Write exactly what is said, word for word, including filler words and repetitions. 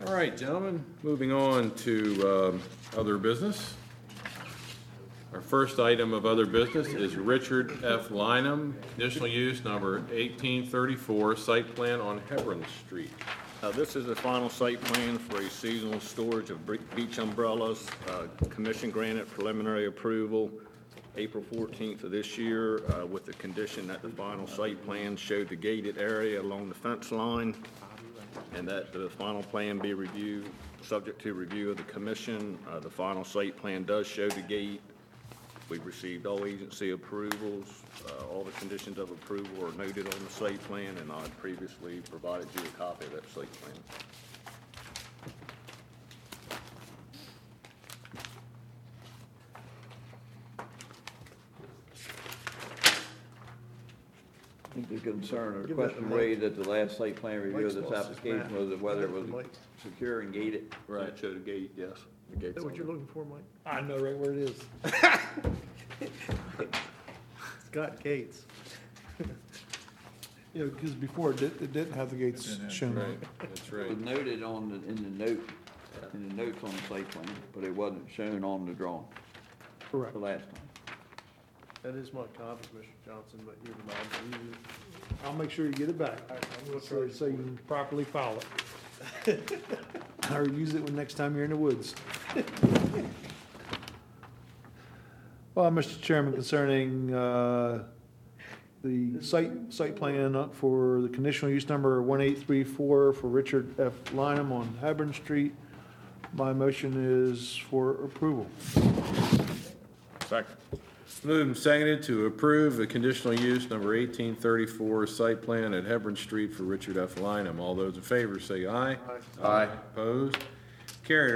All right, gentlemen, moving on to um, other business. Our first item of other business is Richard F. Lynham, conditional use number eighteen thirty-four, site plan on Hebron Street. Uh, This is the final site plan for a seasonal storage of bre- beach umbrellas. Uh, Commission granted preliminary approval April fourteenth of this year uh, with the condition that the final site plan showed the gated area along the fence line and that the final plan be reviewed, subject to review of the commission. Uh, The final site plan does show the gate. We've received all agency approvals. Uh, All the conditions of approval are noted on the site plan, and I previously provided you a copy of that site plan. I think the concern or question raised at the last site plan review of this application was that whether it was secure and gated. Right, show the gate, yes. The Is gate's that what on you're it. looking for, Mike? I know right where it is. Scott Gates. You know, because before it did, it didn't have the gates shown on Right, it. that's It right. was noted on the, in the note, in the notes on the site plan, but it wasn't shown on the drawing Correct. the last time. That is my copy, Mister Johnson, but you remind me. I'll make sure you get it back, so, so you can properly file it. Or use it when, next time you're in the woods. Well, Mister Chairman, concerning, uh, the site, site plan for the conditional use number one eight three four for Richard F. Lynham on Hebron Street, my motion is for approval. Second. Moved and seconded to approve the conditional use number eighteen thirty-four, site plan at Hebron Street for Richard F. Lynham. All those in favor say aye. Aye. Opposed? Carried.